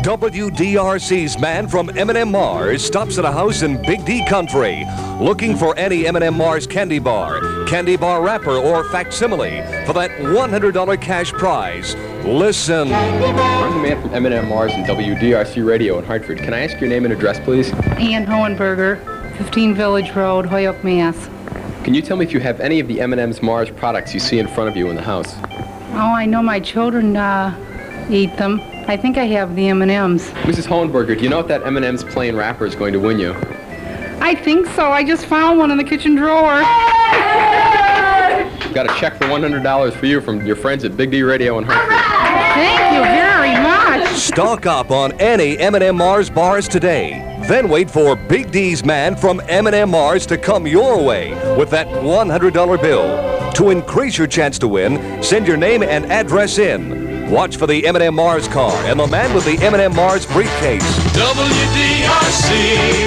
WDRC's man from M&M Mars stops at a house in Big D Country looking for any M&M Mars candy bar wrapper, or facsimile for that $100 cash prize. Listen. I'm the man from M&M Mars and WDRC Radio in Hartford. Can I ask your name and address, please? Ann Hohenberger, 15 Village Road, Holyoke, Mass. Can you tell me if you have any of the M&M's Mars products you see in front of you in the house? Oh, I know my children eat them. I think I have the M&Ms. Mrs. Hohenberger, do you know if that M&M's plain wrapper is going to win you? I think so. I just found one in the kitchen drawer. Got a check for $100 for you from your friends at Big D Radio in Hartford. Thank you very much. Stock up on any M&M Mars bars today. Then wait for Big D's man from M&M Mars to come your way with that $100 bill. To increase your chance to win, send your name and address in. Watch for the M&M Mars car and the man with the M&M Mars briefcase. WDRC.